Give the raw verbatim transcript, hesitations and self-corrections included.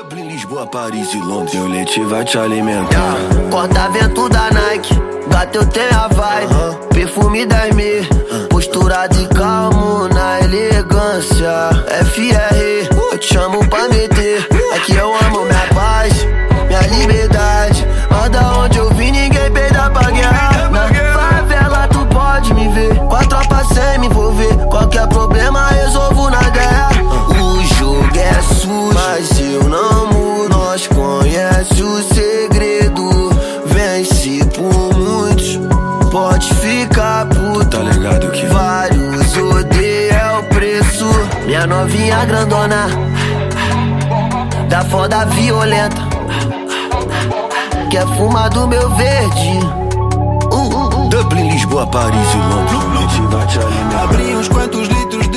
Dublin, Lisboa, Paris e Londres. Meu leite vai te alimentar. Corta-vento da Nike, bateu tem a vibe. uh-huh. Perfume dez mil, uh-huh. Postura de calmo na elegância. F R, eu te chamo pra meter. É que eu amo minha paz, minha liberdade. Mas da onde eu vim ninguém peida pra guerra. Na favela tu pode me ver, com a tropa sem me envolver. Qualquer problema resolvo na guerra. O jogo é sujo, mas eu não mudo. Nós conhece o segredo, vence por muitos, pode ficar puto. Tá ligado que vários odeiam, é o preço. Minha novinha grandona, da foda violenta, quer fumar do meu verde. uh, uh, uh. Dublin, Lisboa, Paris e Londres. Meu leite vai te alimentar. Abri uns quantos litros de